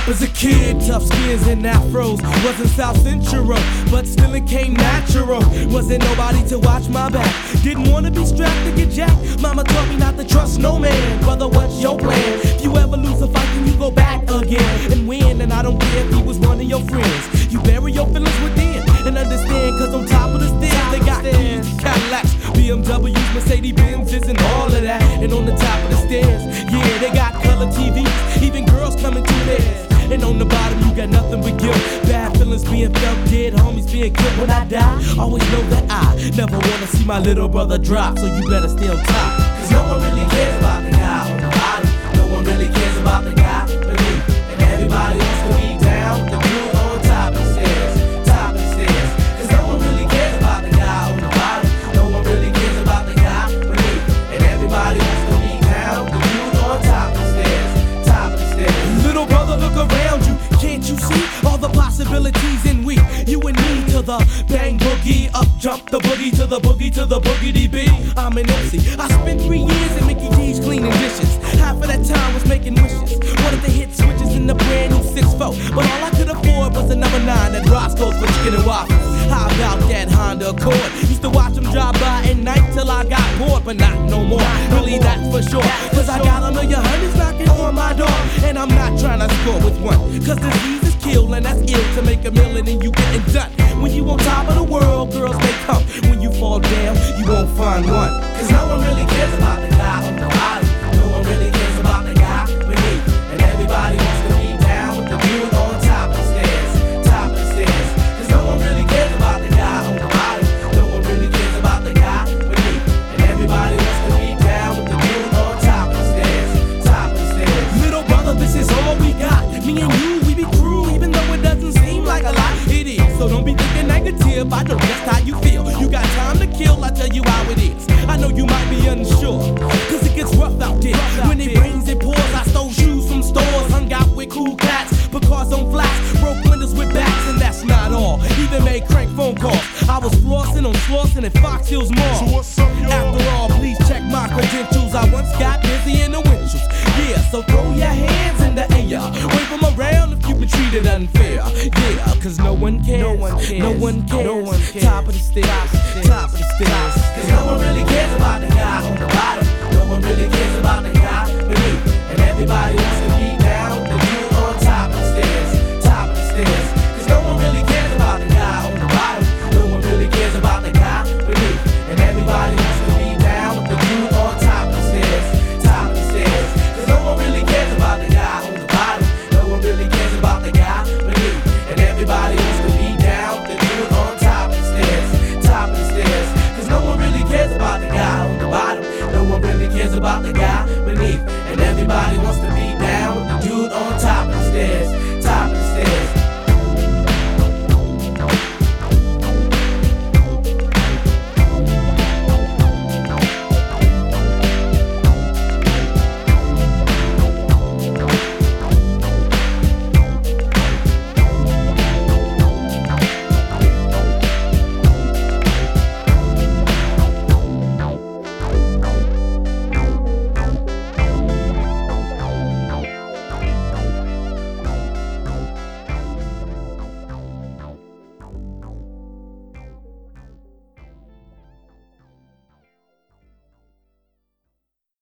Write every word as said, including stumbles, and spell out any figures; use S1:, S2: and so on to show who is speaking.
S1: up as a kid, tough skins and afros. Wasn't South Central, but still it came natural. Wasn't nobody to watch my back. Didn't wanna be strapped to get jacked. Mama taught me not to trust no man. Brother, what's your plan? If you ever lose a fight, then you go back again and win. And I don't care if he was one of your friends. You bury your feelings within and understand, cause on top of the stairs they got keys, Cadillacs, B M Ws, Mercedes Benzes, and all of that. And on the top of the stairs, yeah, they got color T Vs, even girls coming to theirs. And on the bottom you got nothing but guilt. Bad feelings being felt, dead homies being killed. When I die, always know that I never wanna see my little brother drop. So you better stay on top, cause no one really cares about the guy on the bottom. No one really cares about the guy beneath. And everybody wants to be down, the dude on top of the stairs, top of the stairs. Cause no one really cares about the guy on the bottom. No one really cares about the guy beneath. And everybody wants to be down, the dude on top of the stairs, top of the stairs. Little brother, look around you, can't you see all the possibilities in we? You and me to the bang boogie, up jump the boogie to the boogie to the boogity bee. I'm an M C. I spent three years in Mickey D's cleaning dishes. Half of that time was making wishes. Wanted to hit switches in the brand new six four, but all I could afford was a number nine at Roscoe's for chicken and waffles. How about that Honda Accord? Used to watch them drive by at night till I got bored, but not no more. Really, that's for sure. Cause I got a million hundreds knocking on my door, and I'm not trying to score with one. Cause disease is kill, and that's ill to make a million and you getting done. When you on top of the world, girls they come. When you fall down, you won't find one. Cause no one really cares about the guy on the bottom. No one really cares about the guy beneath. And everybody wants to be down with the dude on top of the stairs, top of the stairs. Cause no one really cares about the guy on the bottom. No one really cares about the guy beneath. And everybody wants to be down with the dude on top of the stairs, top of the stairs. Little brother, this is all we got. Me and you, we be through, even though it doesn't seem like a lot. It is, so don't be thinking negative. I know just how you feel. You got time to kill, I tell you how it is. I know you might be unsure, cause it gets rough out there. When it rains, it pours. I stole shoes from stores, hung out with cool cats, put cars on flats, broke windows with bats, and that's not all. Even made crank phone calls. I was flossing on Slauson at Fox Hills Mall.
S2: So what's up, y'all?
S1: After all, please check my credentials. I once got busy in the windshields. Yeah, so throw your hands in the air. Wave them around if you've been treated unfair. Yeah, cause no one cares. No one cares. No one cares. No one cares. Top of the stairs. Top of the stairs. Cause no one really cares about the guy on the bottom. No one really cares about the guy beneath. And everybody wants to be down with the dude on top of the stairs. Top of the stairs. Cause no one really cares about the guy on the bottom. No one really cares about the guy beneath. And everybody wants to be down with the dude on top of the stairs. Top of the stairs. Cause no one really cares about the guy on the bottom. No one really cares about the guy beneath. And everybody wants to be down with the dude on top of the stairs. Top of the stairs. Cause no one really cares about the guy on the bottom. No one really cares about the guy beneath. And everybody wants to be down.